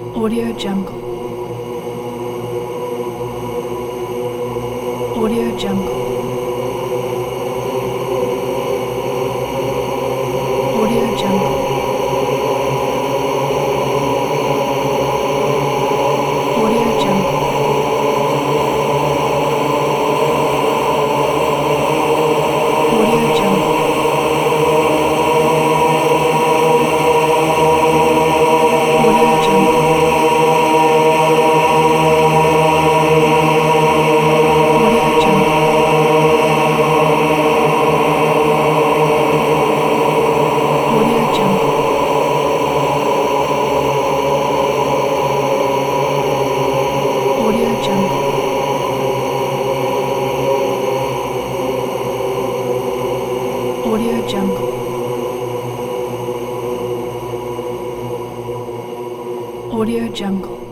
Audio Jungle. Audio Jungle. Audio Jungle. Audio Jungle. Audio Jungle. Audio Jungle. Audio Jungle. Audio Jungle. Audio Jungle.